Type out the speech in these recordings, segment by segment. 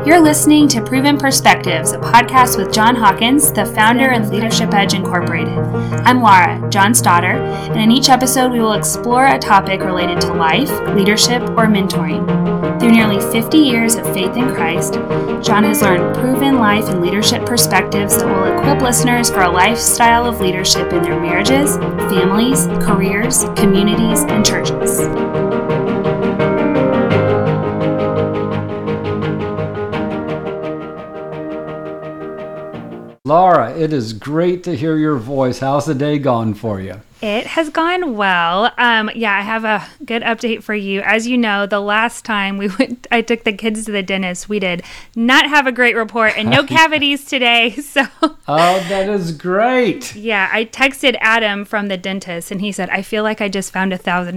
You're listening to Proven Perspectives, a podcast with John Hawkins, the founder of Leadership Edge Incorporated. I'm Laura, John's daughter, and in each episode we will explore a topic related to life, leadership, or mentoring. Through nearly 50 years of faith in Christ, John has learned proven life and leadership perspectives that will equip listeners for a lifestyle of leadership in their marriages, families, careers, communities, and churches. Laura, it is great to hear your voice. How's the day gone for you? It has gone well. I have a good update for you. As you know, the last time I took the kids to the dentist, we did not have a great report and no cavities today. So, oh, that is great. Yeah, I texted Adam from the dentist and he said, I feel like I just found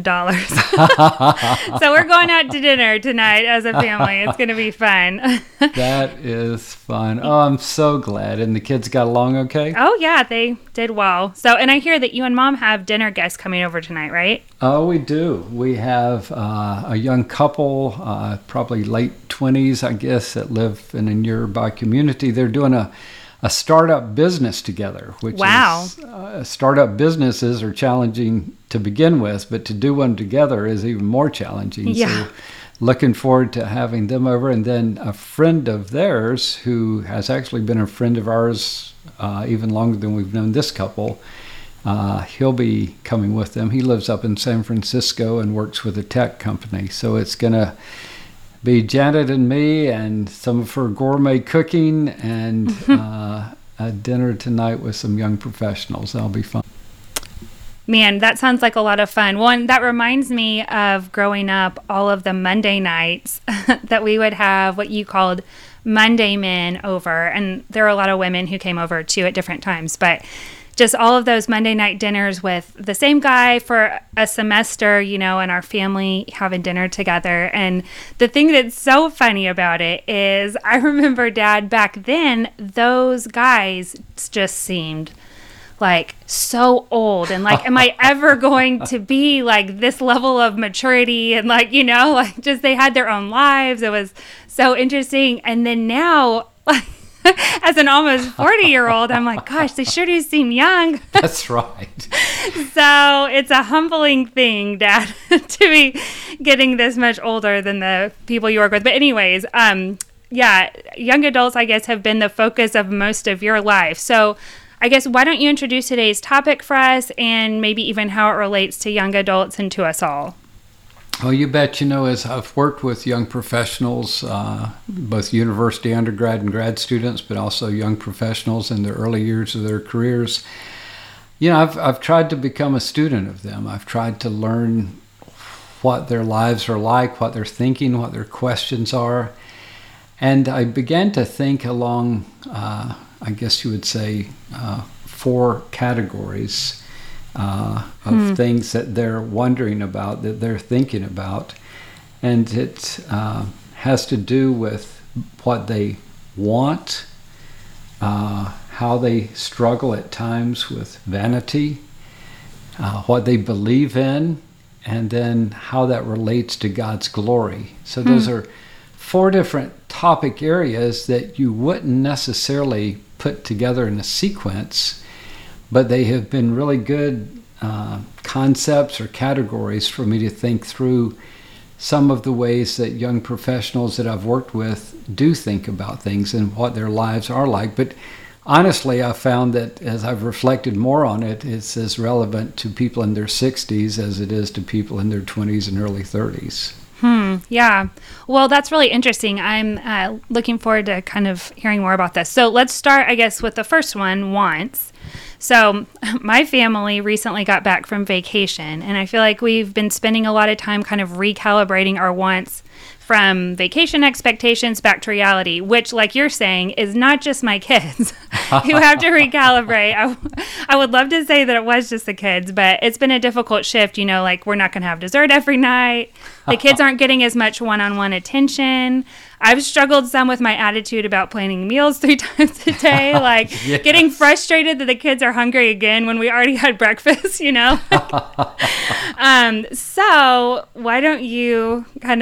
$1,000. So we're going out to dinner tonight as a family. It's going to be fun. That is fun. Oh, I'm so glad. And the kids got along okay? Oh, yeah, they did well. So, and I hear that you and Mom have dinner guests coming over tonight, right? Oh, we do. We have a young couple, probably late 20s, I guess, that live in a nearby community. They're doing a startup business together, which is startup businesses are challenging to begin with, but to do one together is even more challenging. Yeah. So looking forward to having them over. And then a friend of theirs who has actually been a friend of ours even longer than we've known this couple, he'll be coming with them. He lives up in San Francisco and works with a tech company. So it's going to be Janet and me and some of her gourmet cooking and a dinner tonight with some young professionals. That'll be fun. Man, that sounds like a lot of fun. One, that reminds me of growing up, all of the Monday nights that we would have what you called Monday men over. And there are a lot of women who came over too at different times. But just all of those Monday night dinners with the same guy for a semester, and our family having dinner together. And the thing that's so funny about it is I remember, Dad, back then, those guys just seemed like so old and like, am I ever going to be like this level of maturity? And like, just they had their own lives. It was so interesting. And then now, like, as an almost 40-year-old, I'm like, gosh, they sure do seem young. That's right. So it's a humbling thing, Dad, to be getting this much older than the people you work with. But anyways, young adults, I guess, have been the focus of most of your life. So I guess why don't you introduce today's topic for us and maybe even how it relates to young adults and to us all? Oh, you bet. As I've worked with young professionals, both university undergrad and grad students, but also young professionals in the early years of their careers, I've tried to become a student of them. I've tried to learn what their lives are like, what they're thinking, what their questions are. And I began to think along, I guess you would say, 4 categories of things that they're wondering about, that they're thinking about. And it has to do with what they want, how they struggle at times with vanity, what they believe in, and then how that relates to God's glory. So those are 4 different topic areas that you wouldn't necessarily put together in a sequence, but they have been really good concepts or categories for me to think through some of the ways that young professionals that I've worked with do think about things and what their lives are like. But honestly, I found that as I've reflected more on it, it's as relevant to people in their 60s as it is to people in their 20s and early 30s. Yeah. Well, that's really interesting. I'm looking forward to kind of hearing more about this. So let's start, I guess, with the first one, wants. So my family recently got back from vacation, and I feel like we've been spending a lot of time kind of recalibrating our wants from vacation expectations back to reality, which, like you're saying, is not just my kids who have to recalibrate. I would love to say that it was just the kids, but it's been a difficult shift. Like we're not going to have dessert every night. The kids aren't getting as much one-on-one attention. I've struggled some with my attitude about planning meals 3 times a day, like Yes. getting frustrated that the kids are hungry again when we already had breakfast, So why don't you kind of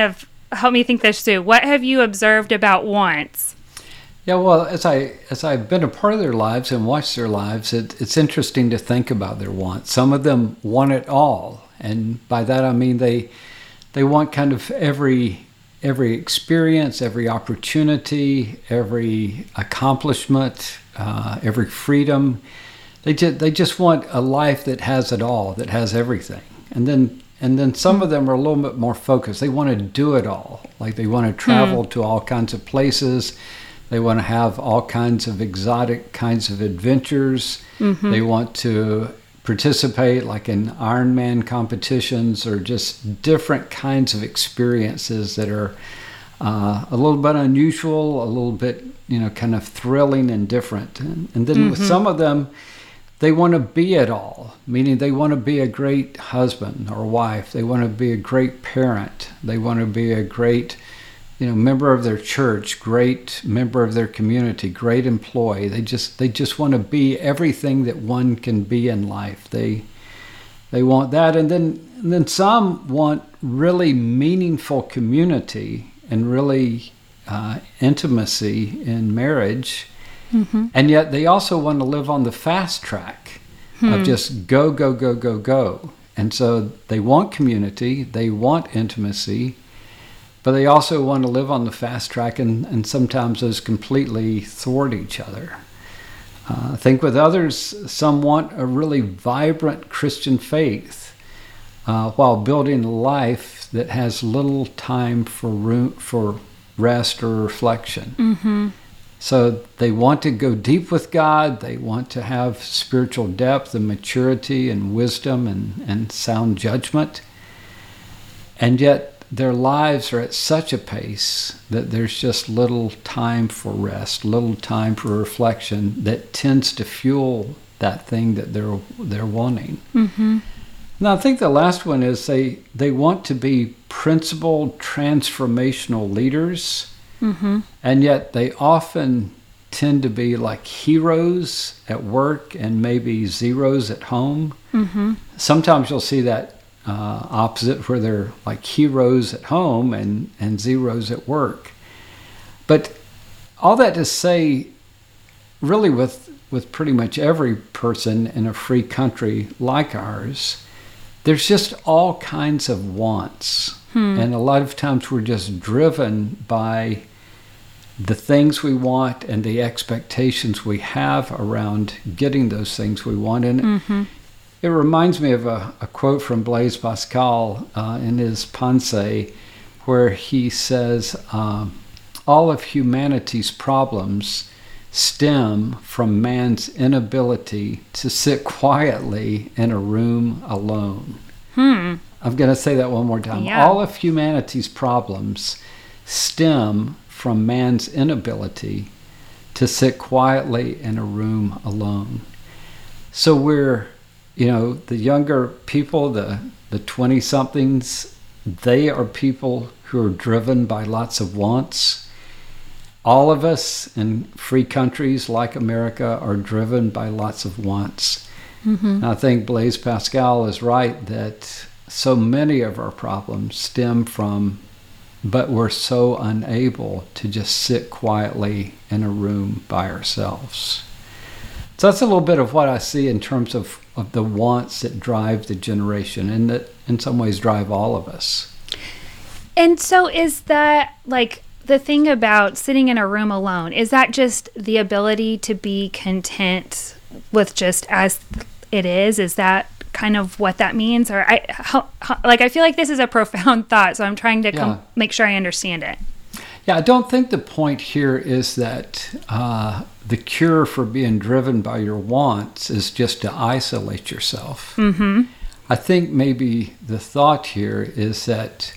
help me think this through. What have you observed about wants? Yeah, well, as I've been a part of their lives and watched their lives, it's interesting to think about their wants. Some of them want it all, and by that I mean they want kind of every experience, every opportunity, every accomplishment, every freedom. They just want a life that has it all, that has everything. And then some of them are a little bit more focused. They want to do it all. Like they want to travel to all kinds of places. They want to have all kinds of exotic kinds of adventures. They want to participate like in Ironman competitions or just different kinds of experiences that are a little bit unusual, a little bit, kind of thrilling and different. And then with some of them, they want to be it all, meaning they want to be a great husband or wife. They want to be a great parent. They want to be a great member of their church, great member of their community, great employee. They just want to be everything that one can be in life. They want that, and then some want really meaningful community and really intimacy in marriage, and yet they also want to live on the fast track of just go, go, go, go, go. And so they want community, they want intimacy, but they also want to live on the fast track, and sometimes those completely thwart each other. I think with others, some want a really vibrant Christian faith while building a life that has little time for rest or reflection. So they want to go deep with God. They want to have spiritual depth and maturity and wisdom and sound judgment. And yet, their lives are at such a pace that there's just little time for rest, little time for reflection that tends to fuel that thing that they're wanting. Now, I think the last one is they want to be principled, transformational leaders, and yet they often tend to be like heroes at work and maybe zeros at home. Sometimes you'll see that opposite, where they're like heroes at home and zeros at work. But all that to say, really with pretty much every person in a free country like ours, there's just all kinds of wants. And a lot of times we're just driven by the things we want and the expectations we have around getting those things we want. And it reminds me of a quote from Blaise Pascal in his Pensées, where he says, all of humanity's problems stem from man's inability to sit quietly in a room alone. I'm going to say that one more time. Yeah. All of humanity's problems stem from man's inability to sit quietly in a room alone. So we're the younger people, the 20-somethings, they are people who are driven by lots of wants. All of us in free countries like America are driven by lots of wants. And I think Blaise Pascal is right that so many of our problems stem from, but we're so unable to just sit quietly in a room by ourselves. So that's a little bit of what I see in terms of the wants that drive the generation, and that in some ways drive all of us. And so is that like the thing about sitting in a room alone? Is that just the ability to be content with just as it is? Is that kind of what that means? Or I feel like this is a profound thought, so I'm trying to make sure I understand it. Yeah, I don't think the point here is that the cure for being driven by your wants is just to isolate yourself. I think maybe the thought here is that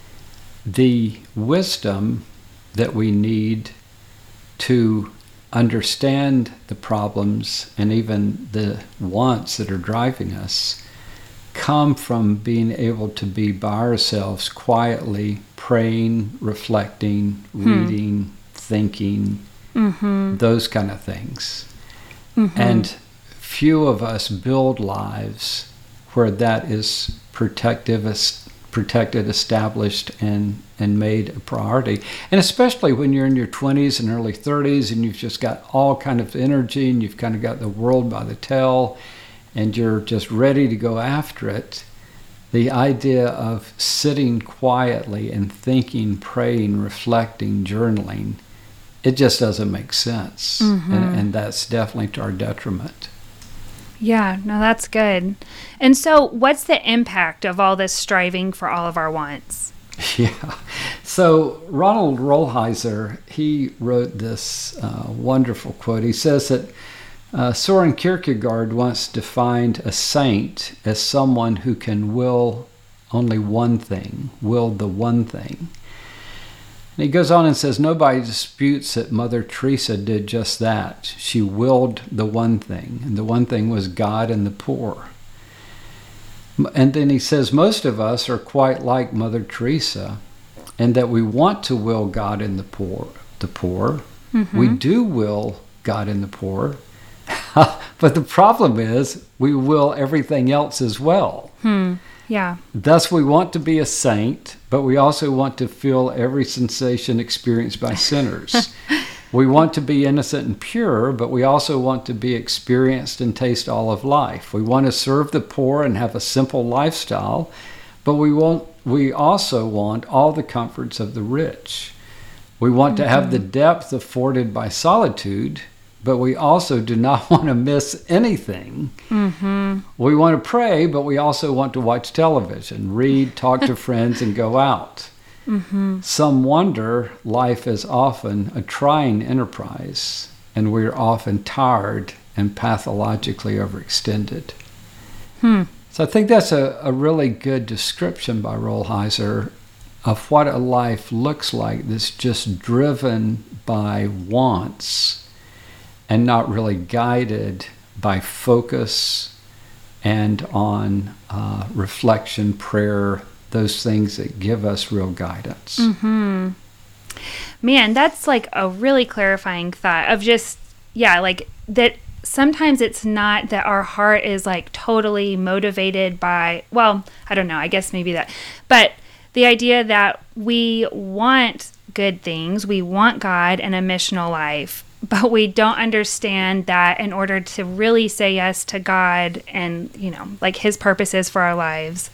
the wisdom that we need to understand the problems and even the wants that are driving us come from being able to be by ourselves quietly praying, reflecting, reading, thinking, those kind of things. And few of us build lives where that is protected, established, and and made a priority. And especially when you're in your 20s and early 30s and you've just got all kind of energy and you've kind of got the world by the tail and you're just ready to go after it, the idea of sitting quietly and thinking, praying, reflecting, journaling, it just doesn't make sense. And that's definitely to our detriment. Yeah, no, that's good. And so what's the impact of all this striving for all of our wants? Yeah. So Ronald Rolheiser, he wrote this wonderful quote. He says that Soren Kierkegaard once defined a saint as someone who can will only one thing, will the one thing. And he goes on and says, nobody disputes that Mother Teresa did just that. She willed the one thing, and the one thing was God and the poor. And then he says, most of us are quite like Mother Teresa, and that we want to will God and the poor. We do will God and the poor, but the problem is we will everything else as well. Yeah. Thus, we want to be a saint, but we also want to feel every sensation experienced by sinners. We want to be innocent and pure, but we also want to be experienced and taste all of life. We want to serve the poor and have a simple lifestyle, but we also want all the comforts of the rich. We want to have the depth afforded by solitude, but we also do not want to miss anything. We want to pray, but we also want to watch television, read, talk to friends, and go out. Some wonder life is often a trying enterprise, and we're often tired and pathologically overextended. So I think that's a really good description by Rolheiser of what a life looks like that's just driven by wants and not really guided by focus and on reflection, prayer, those things that give us real guidance. Man, that's like a really clarifying thought of just, like that sometimes it's not that our heart is like totally motivated by, well, I don't know, I guess maybe that, but the idea that we want good things, we want God and a missional life, but we don't understand that in order to really say yes to God and, like his purposes for our lives,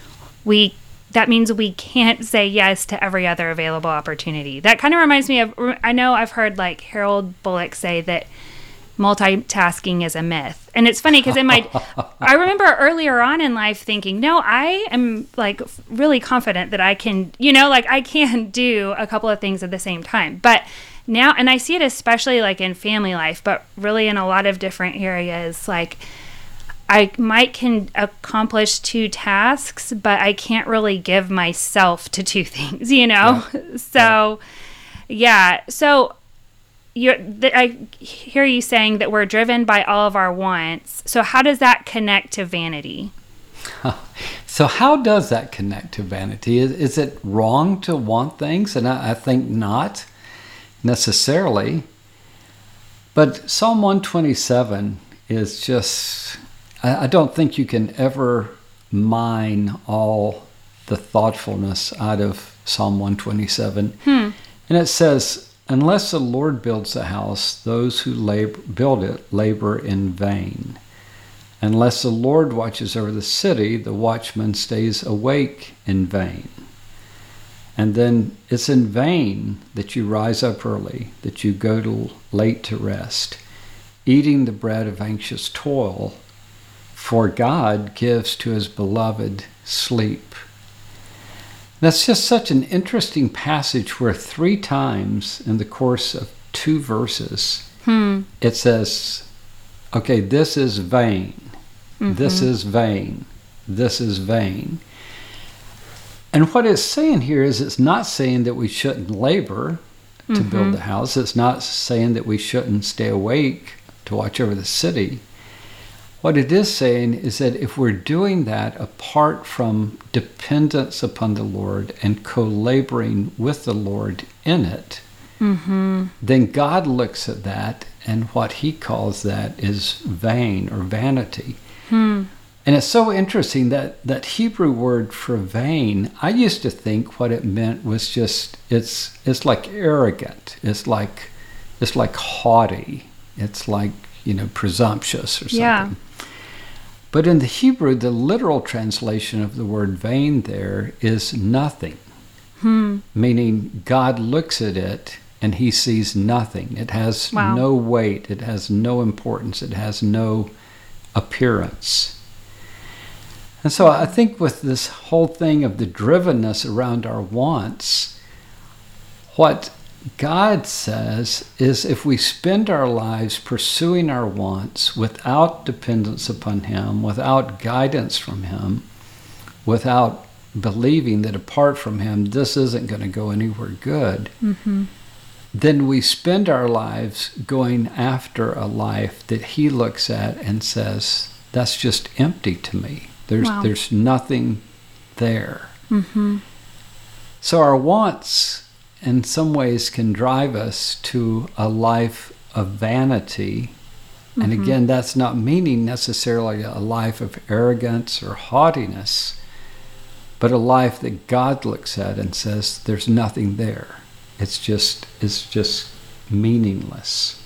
that means we can't say yes to every other available opportunity. That kind of reminds me of, I know I've heard like Harold Bullock say that multitasking is a myth. And it's funny because I remember earlier on in life thinking, no, I am like really confident that I can, I can do a couple of things at the same time. But now, and I see it especially like in family life, but really in a lot of different areas, like I can accomplish 2 tasks, but I can't really give myself to 2 things, Yeah. So, So I hear you saying that we're driven by all of our wants. So how does that connect to vanity? So how does that connect to vanity? Is it wrong to want things? And I think not necessarily. But Psalm 127 is just, I don't think you can ever mine all the thoughtfulness out of Psalm 127. And it says, unless the Lord builds a house, those who build it labor in vain. Unless the Lord watches over the city, the watchman stays awake in vain. And then it's in vain that you rise up early, that you go late to rest, eating the bread of anxious toil, for God gives to his beloved sleep. That's just such an interesting passage where 3 times in the course of 2 verses, it says, okay, this is vain, this is vain, this is vain. And what it's saying here is it's not saying that we shouldn't labor to build the house. It's not saying that we shouldn't stay awake to watch over the city. What it is saying is that if we're doing that apart from dependence upon the Lord and co-laboring with the Lord in it, then God looks at that, and what he calls that is vain or vanity. And it's so interesting that Hebrew word for vain, I used to think what it meant was just, it's like arrogant. It's like haughty. It's like, presumptuous or something. Yeah. But in the Hebrew, the literal translation of the word vain there is nothing. Meaning God looks at it and he sees nothing. It has no weight. It has no importance. It has no appearance. And so I think with this whole thing of the drivenness around our wants, what God says is if we spend our lives pursuing our wants without dependence upon him, without guidance from him, without believing that apart from him this isn't going to go anywhere good, then we spend our lives going after a life that he looks at and says, that's just empty to me. There's nothing there. So our wants in some ways can drive us to a life of vanity. And again, that's not meaning necessarily a life of arrogance or haughtiness, but a life that God looks at and says, there's nothing there. It's just meaningless.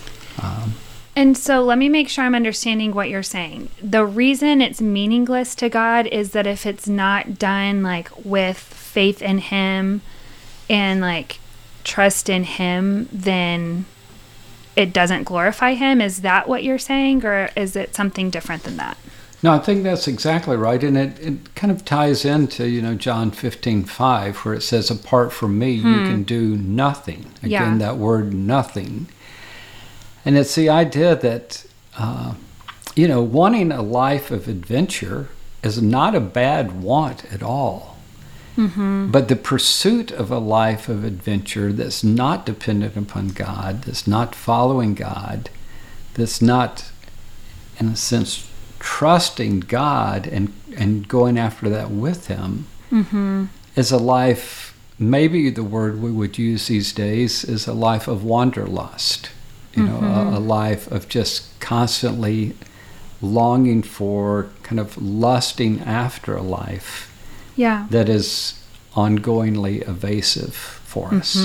And so let me make sure I'm understanding what you're saying. The reason it's meaningless to God is that if it's not done like with faith in him and like trust in him, then it doesn't glorify him. Is that what you're saying, or is it something different than that? No, I think that's exactly right. And it kind of ties into, John 15:5, where it says, apart from me, you can do nothing. Again, that word nothing. And it's the idea that, wanting a life of adventure is not a bad want at all. But the pursuit of a life of adventure that's not dependent upon God, that's not following God, that's not, in a sense, trusting God and going after that with him, is a life, maybe the word we would use these days is a life of wanderlust. A life of just constantly longing for, kind of lusting after a life that is ongoingly evasive for us.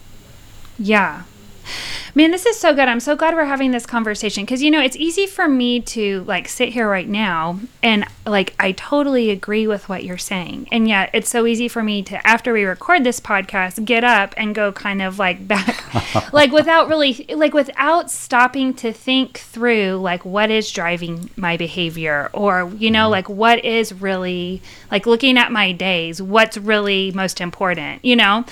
Yeah. Man, this is so good. I'm so glad we're having this conversation because, it's easy for me to like sit here right now and like I totally agree with what you're saying. And yet it's so easy for me to, after we record this podcast, get up and go kind of like back, like without stopping to think through like what is driving my behavior or, like what is really like looking at my days, what's really most important,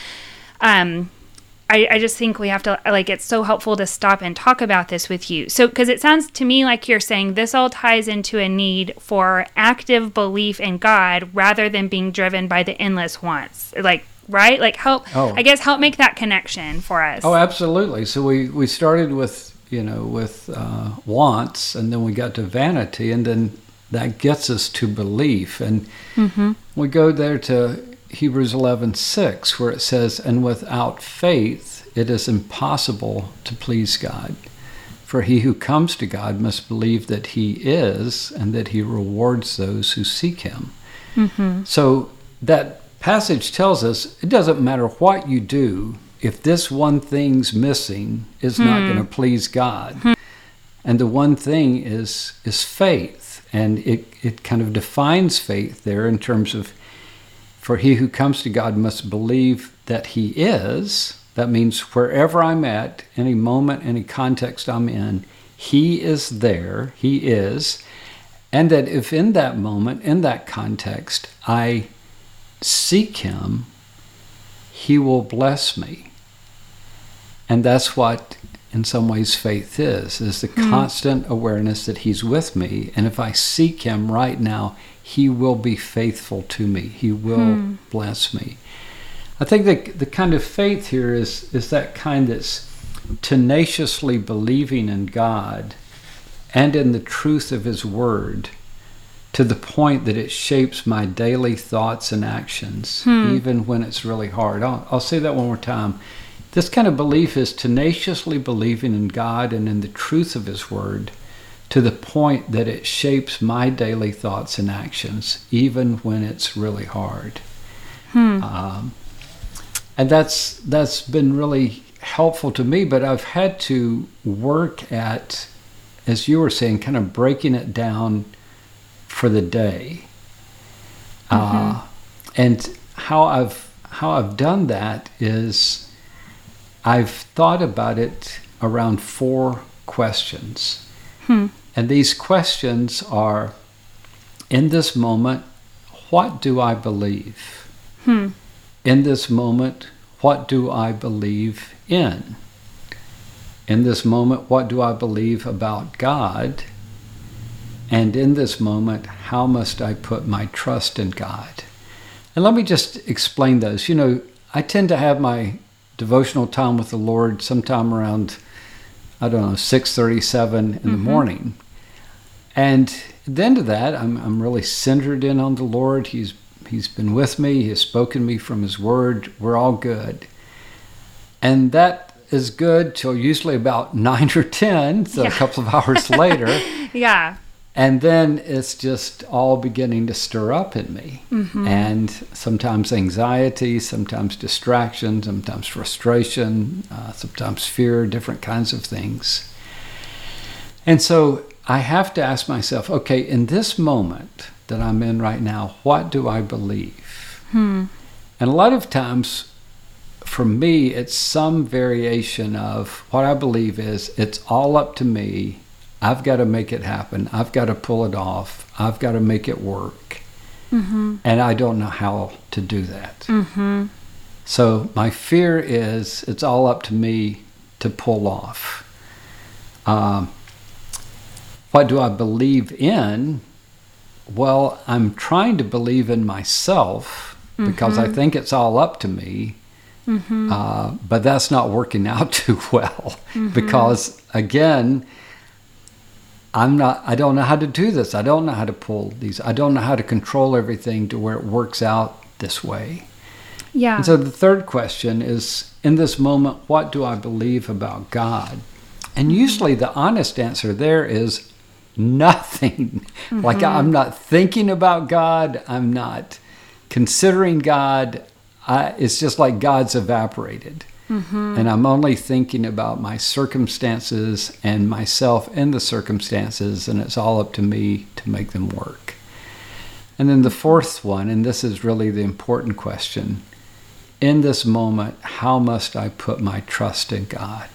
I just think we have to, like, it's so helpful to stop and talk about this with you. So, because it sounds to me like you're saying this all ties into a need for active belief in God rather than being driven by the endless wants. Like, right? Like, help make that connection for us. Oh, absolutely. So we started with, wants, and then we got to vanity, and then that gets us to belief. And we go there to Hebrews 11:6, where it says, and without faith it is impossible to please God. For he who comes to God must believe that he is, and that he rewards those who seek him. So that passage tells us it doesn't matter what you do, if this one thing's missing, it's not going to please God. And the one thing is faith. And it kind of defines faith there in terms of, for he who comes to God must believe that he is. That means wherever I'm at, any moment, any context I'm in, he is there, he is. And that if in that moment, in that context, I seek him, he will bless me. And that's what, in some ways, faith is the constant awareness that he's with me. And if I seek him right now, he will be faithful to me. He will bless me. I think that the kind of faith here is that kind that's tenaciously believing in God and in the truth of his word to the point that it shapes my daily thoughts and actions, even when it's really hard. I'll say that one more time. This kind of belief is tenaciously believing in God and in the truth of his word to the point that it shapes my daily thoughts and actions, even when it's really hard. And that's been really helpful to me, but I've had to work at, as you were saying, kind of breaking it down for the day. And how I've done that is I've thought about it around 4 questions. And these questions are, in this moment, what do I believe? In this moment, what do I believe in? In this moment, what do I believe about God? And in this moment, how must I put my trust in God? And let me just explain those. You know, I tend to have my devotional time with the Lord sometime around, 6:37 in the morning. And at the end of that, I'm really centered in on the Lord. He's been with me. He has spoken to me from His Word. We're all good. And that is good till usually about 9 or 10, so a couple of hours later. And then it's just all beginning to stir up in me. And sometimes anxiety, sometimes distraction, sometimes frustration, sometimes fear, different kinds of things. And so I have to ask myself, okay, in this moment that I'm in right now, what do I believe? And a lot of times, for me, it's some variation of what I believe is it's all up to me. I've got to make it happen. I've got to pull it off. I've got to make it work. And I don't know how to do that. So my fear is it's all up to me to pull off. What do I believe in? Well, I'm trying to believe in myself because I think it's all up to me. But that's not working out too well because, again, I don't know how to do this. I don't know how to pull these. I don't know how to control everything to where it works out this way. And so the third question is, in this moment, what do I believe about God? And usually the honest answer there is nothing. Like I'm not thinking about God. I'm not considering God. It's just like God's evaporated. And I'm only thinking about my circumstances and myself in the circumstances, and it's all up to me to make them work. And then the fourth one, and this is really the important question, in this moment, how must I put my trust in God?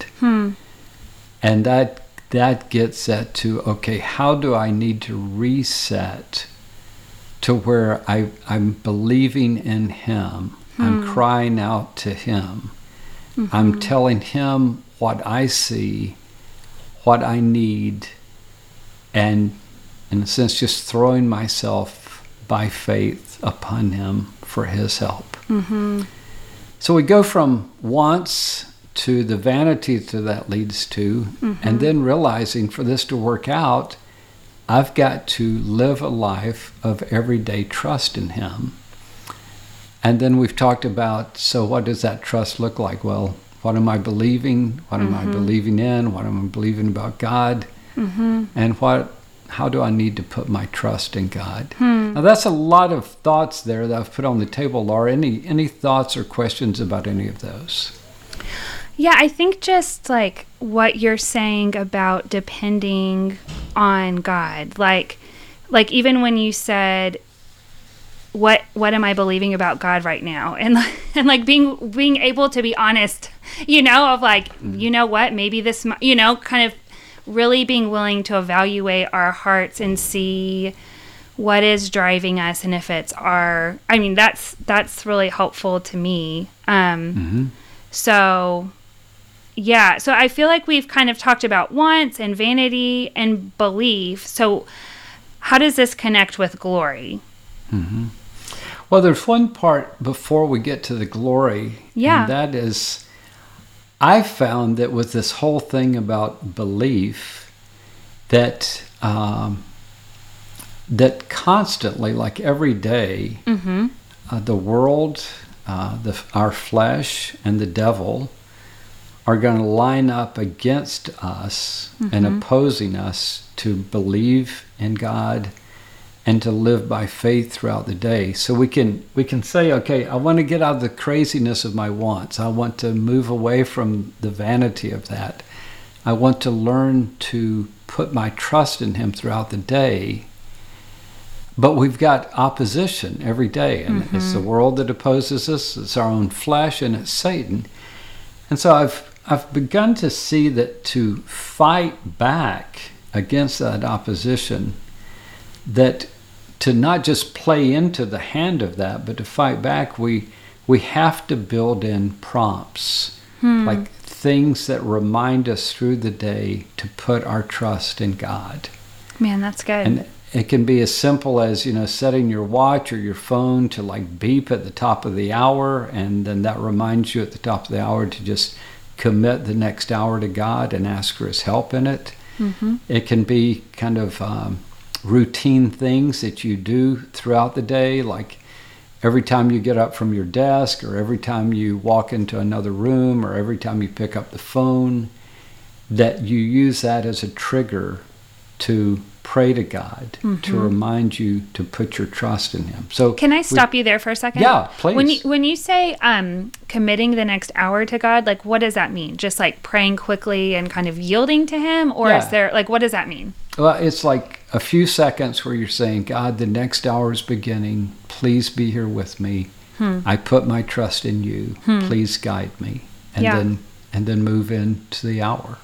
And that gets at to, okay, how do I need to reset to where I'm believing in Him? I'm crying out to Him. I'm telling Him what I see, what I need, and in a sense just throwing myself by faith upon Him for His help. So we go from wants to the vanity that leads to, and then realizing for this to work out, I've got to live a life of everyday trust in Him. And then we've talked about, so what does that trust look like? Well, what am I believing? What am I believing in? What am I believing about God? And how do I need to put my trust in God? Now that's a lot of thoughts there that I've put on the table, Laura. Any thoughts or questions about any of those? Yeah, I think just like what you're saying about depending on God, like even when you said, what am I believing about God right now? And like being able to be honest, of like, you know what, maybe this, kind of really being willing to evaluate our hearts and see what is driving us, and if it's that's really helpful to me. So I feel like we've kind of talked about wants and vanity and belief. So how does this connect with glory? Well, there's one part before we get to the glory, and that is, I found that with this whole thing about belief, that that constantly, like every day, the world, our flesh, and the devil are going to line up against us and opposing us to believe in God and to live by faith throughout the day. So we can say, okay, I want to get out of the craziness of my wants. I want to move away from the vanity of that. I want to learn to put my trust in him throughout the day. But we've got opposition every day, and it's the world that opposes us, it's our own flesh, and it's Satan. And so I've begun to see that to fight back against that opposition, that to not just play into the hand of that, but to fight back, we have to build in prompts, like things that remind us through the day to put our trust in God. Man, that's good. And it can be as simple as, setting your watch or your phone to like beep at the top of the hour, and then that reminds you at the top of the hour to just commit the next hour to God and ask for his help in it. It can be kind of routine things that you do throughout the day, like every time you get up from your desk, or every time you walk into another room, or every time you pick up the phone, that you use that as a trigger to pray to God, to remind you to put your trust in him. So can I stop you there for a second? Yeah, please. When you say committing the next hour to God, like what does that mean? Just like praying quickly and kind of yielding to him? Or is there, like, what does that mean? Well, it's like a few seconds where you're saying, God, the next hour is beginning. Please be here with me. I put my trust in you. Please guide me. And then move into the hour.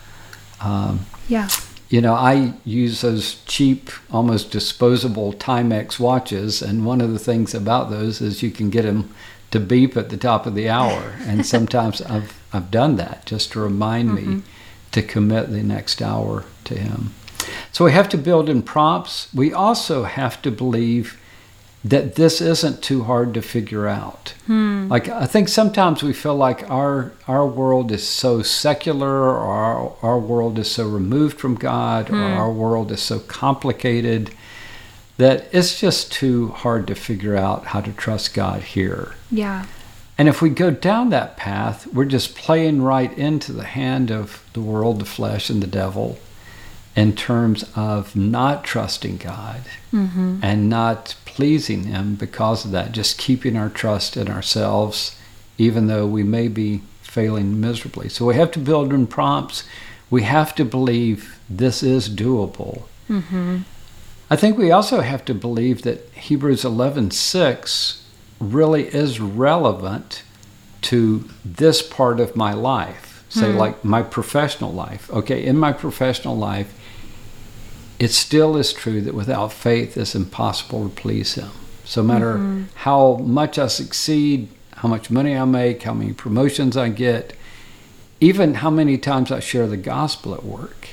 I use those cheap, almost disposable Timex watches, and one of the things about those is you can get them to beep at the top of the hour. And sometimes I've done that just to remind me to commit the next hour to him. So we have to build in prompts. We also have to believe that this isn't too hard to figure out. Like, I think sometimes we feel like our world is so secular, or our world is so removed from God, or our world is so complicated that it's just too hard to figure out how to trust God here. Yeah. And if we go down that path, we're just playing right into the hand of the world, the flesh, and the devil, in terms of not trusting God and not pleasing him because of that, just keeping our trust in ourselves, even though we may be failing miserably. So we have to build in prompts. We have to believe this is doable. I think we also have to believe that Hebrews 11:6 really is relevant to this part of my life. Say, like my professional life. Okay, in my professional life, it still is true that without faith it's impossible to please him. So no matter how much I succeed, how much money I make, how many promotions I get, even how many times I share the gospel at work,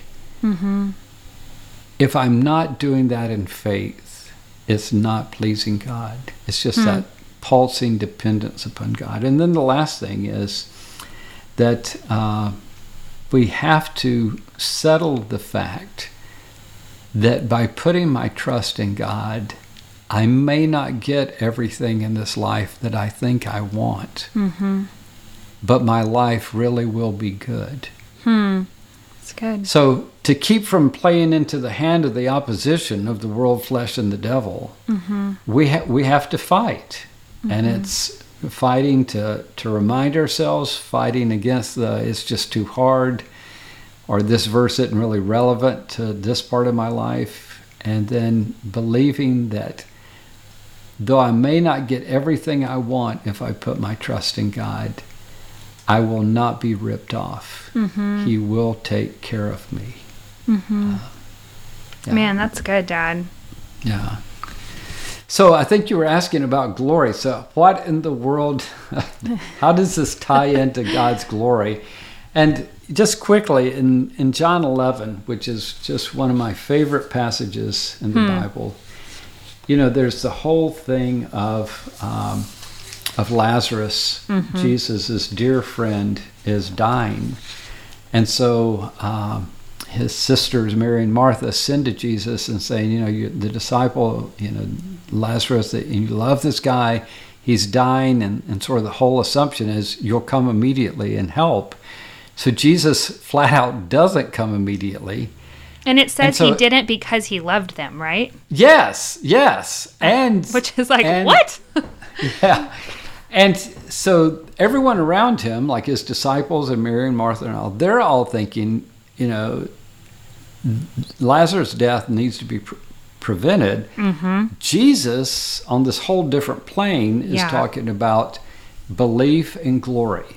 if I'm not doing that in faith, it's not pleasing God. It's just that pulsing dependence upon God. And then the last thing is that we have to settle the fact that by putting my trust in God, I may not get everything in this life that I think I want, but my life really will be good. That's good. So to keep from playing into the hand of the opposition of the world, flesh, and the devil, we have to fight. And it's fighting to remind ourselves, fighting against it's just too hard, or this verse isn't really relevant to this part of my life, and then believing that though I may not get everything I want if I put my trust in God, I will not be ripped off. He will take care of me. Man, that's good, Dad. Yeah. So I think you were asking about glory. So what in the world, how does this tie into God's glory? And just quickly, in John 11, which is just one of my favorite passages in the Bible, there's the whole thing of Lazarus. Jesus' dear friend is dying. And so his sisters, Mary and Martha, send to Jesus and saying, the disciple, Lazarus, that you love this guy, he's dying, and sort of the whole assumption is you'll come immediately and help. So Jesus flat out doesn't come immediately. And it says so, he didn't because he loved them, right? Yes. And which is like, what? Yeah. And so everyone around him, like his disciples and Mary and Martha and all, they're all thinking, Lazarus' death needs to be prevented. Mm-hmm. Jesus, on this whole different plane, is talking about belief in glory,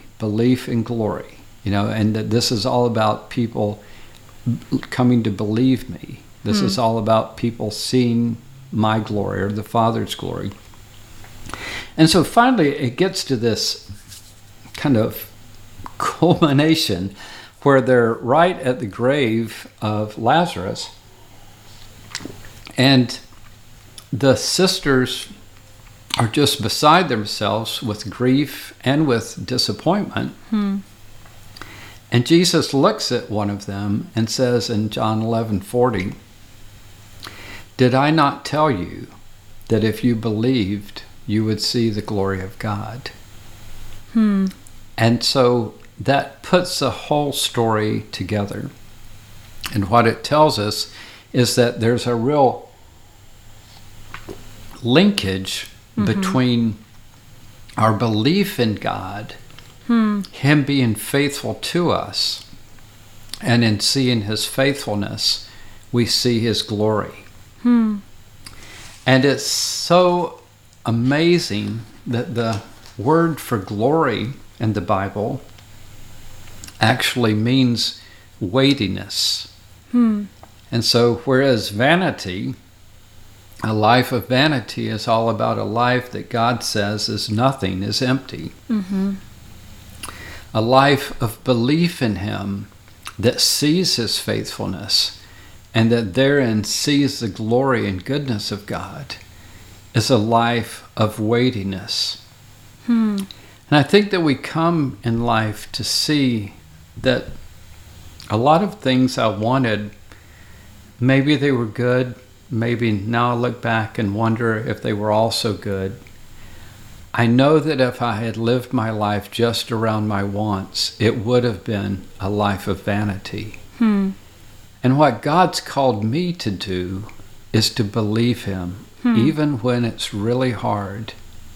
and that this is all about people coming to believe me. This is all about people seeing my glory or the Father's glory. And so finally it gets to this kind of culmination where they're right at the grave of Lazarus, and the sisters are just beside themselves with grief and with disappointment. And Jesus looks at one of them and says in John 11:40, "Did I not tell you that if you believed, you would see the glory of God?" And so that puts the whole story together. And what it tells us is that there's a real linkage between our belief in God, Him being faithful to us, and in seeing His faithfulness, we see His glory. And it's so amazing that the word for glory in the Bible actually means weightiness. And so whereas vanity, a life of vanity, is all about a life that God says is nothing, is empty. A life of belief in Him that sees His faithfulness and that therein sees the glory and goodness of God is a life of weightiness. And I think that we come in life to see that a lot of things I wanted, maybe they were good, maybe now I look back and wonder if they were also good. I know that if I had lived my life just around my wants, it would have been a life of vanity. And what God's called me to do is to believe Him, even when it's really hard.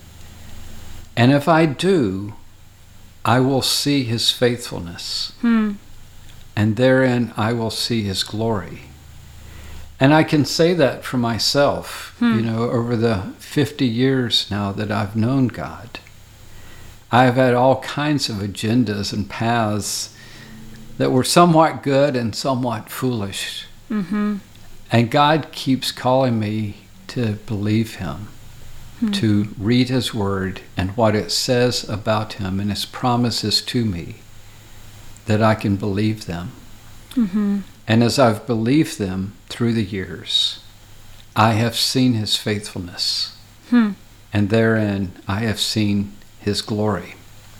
And if I do, I will see His faithfulness. And therein I will see His glory. And I can say that for myself, over the 50 years now that I've known God. I've had all kinds of agendas and paths that were somewhat good and somewhat foolish. And God keeps calling me to believe Him, to read His Word and what it says about Him and His promises to me, that I can believe them. And as I've believed them through the years, I have seen His faithfulness. And therein I have seen His glory.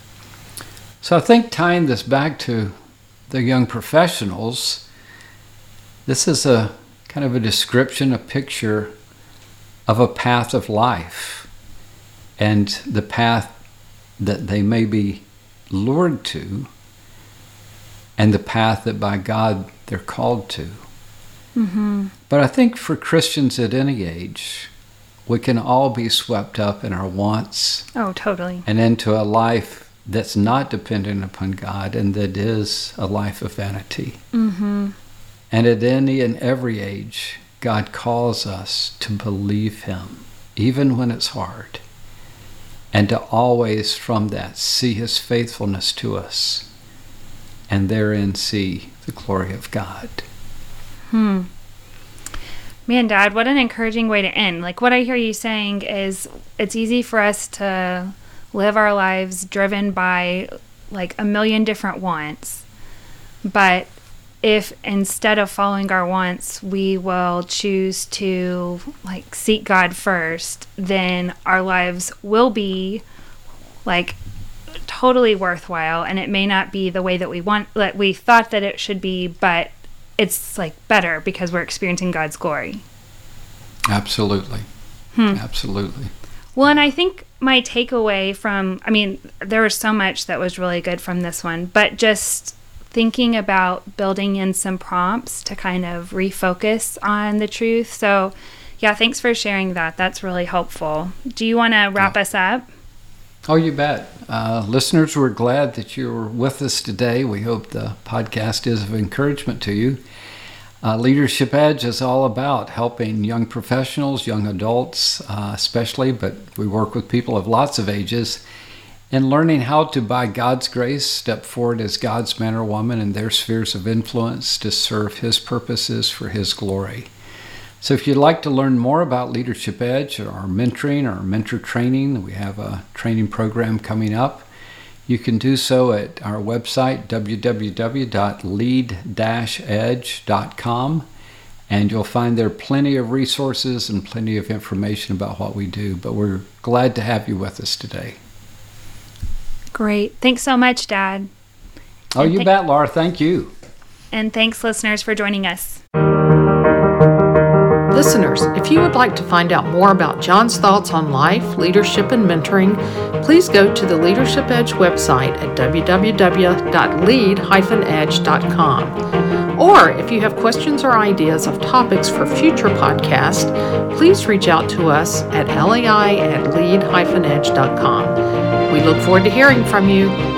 So I think tying this back to the young professionals, this is a kind of a description, a picture of a path of life and the path that they may be lured to and the path that by God they're called to. But I think for Christians at any age, we can all be swept up in our wants. Oh, totally. And into a life that's not dependent upon God and that is a life of vanity. And at any and every age, God calls us to believe Him, even when it's hard, and to always from that see His faithfulness to us and therein see the glory of God. Man, Dad, what an encouraging way to end. Like, what I hear you saying is it's easy for us to live our lives driven by like a million different wants. But if instead of following our wants, we will choose to like seek God first, then our lives will be like totally worthwhile. And it may not be the way that we want, that we thought that it should be, but it's like better because we're experiencing God's glory. Absolutely. Absolutely. Well, and I think my takeaway from, I mean, there was so much that was really good from this one, but just thinking about building in some prompts to kind of refocus on the truth. So, yeah, thanks for sharing that. That's really helpful. Do you want to wrap us up? Oh, you bet. Listeners, we're glad that you're with us today. We hope the podcast is of encouragement to you. Leadership Edge is all about helping young professionals, young adults especially, but we work with people of lots of ages, and learning how to, by God's grace, step forward as God's man or woman in their spheres of influence to serve His purposes for His glory. So if you'd like to learn more about Leadership Edge or our mentoring or mentor training, we have a training program coming up. You can do so at our website, www.lead-edge.com, and you'll find there plenty of resources and plenty of information about what we do. But we're glad to have you with us today. Great. Thanks so much, Dad. Oh, you bet, Laura. Thank you. And thanks, listeners, for joining us. Listeners, if you would like to find out more about John's thoughts on life, leadership, and mentoring, please go to the Leadership Edge website at www.lead-edge.com. Or if you have questions or ideas of topics for future podcasts, please reach out to us at lai@lead-edge.com. We look forward to hearing from you.